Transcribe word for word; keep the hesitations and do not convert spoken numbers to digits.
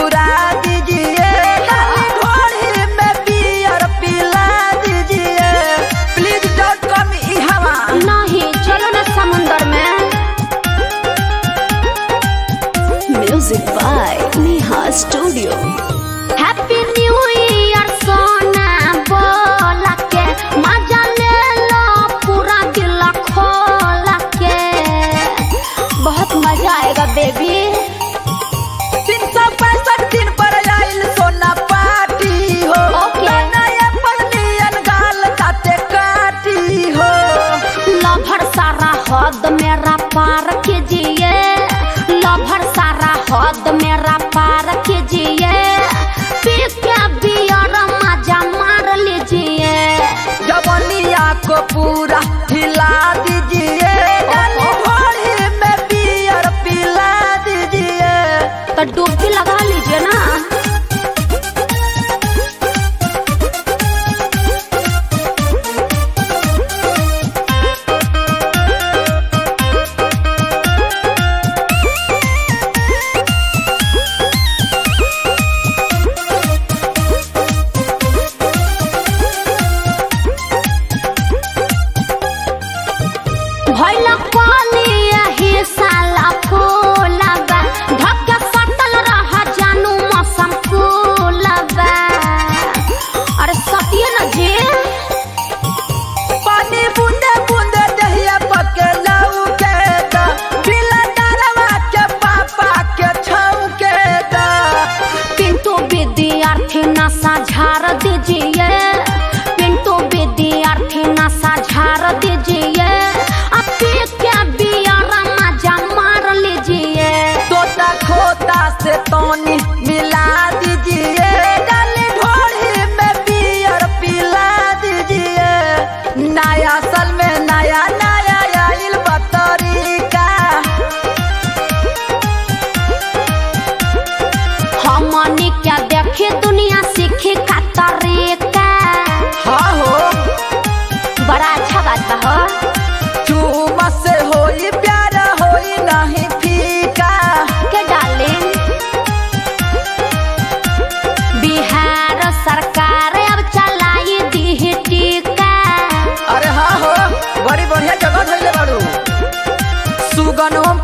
पूरा दीजिए, घोड़ी में बियर पिला दीजिए। प्लीज डोंट कम हवा। नहीं चलो ना समुंदर में। Music by Neha studio. Happy new year सोना बोला के, मजा ले लो पूरा दिल खोला के, बहुत मजा आएगा बेबी। तीन सौ पैंसठ दिन पर आइल सोना पार्टी हो, नया पलनियन गाल काटे काटी हो। लभर सारा हद मेरा पार कीजिए, लभर सारा हद मेरा पार कीजिए, पी के बियर मजा मार लीजिए। जवनिया को पूरा हिला दीजिए, घोड़ी में बियर पिला दीजिए। तो डुबकी लगा लीजिए ना। भइला पालिया ही साला फूलबा, धक्का सटल रहा जानू मौसम फूलबा। अरे सटिए न जी। पानी बूंदे बूंदे दहिया पके लाऊ के दा, बिला डरवा के पापा के छाऊ के दा। पिंटू विद्यार्थी नशा झाड़ दीजिए, पिंटू विद्यार्थी नशा झाड़ दीजिए, से तोनी मिला दीजिए, डाली घोड़ी में बियर पिला दीजिए। नया साल में नया नया आइल बतरीका, हमनी क्या देखे दुनिया सीखे का तरीका। हाँ हो बड़ा अच्छा बात बा हो। चूमा से होई प्यार होई नहीं फीका के डार्लिंग। बिहार सरकार अब चलाई दी टीका। अरे हाँ हो, बड़ी बढ़िया जगह धइले बाड़ू। सुगन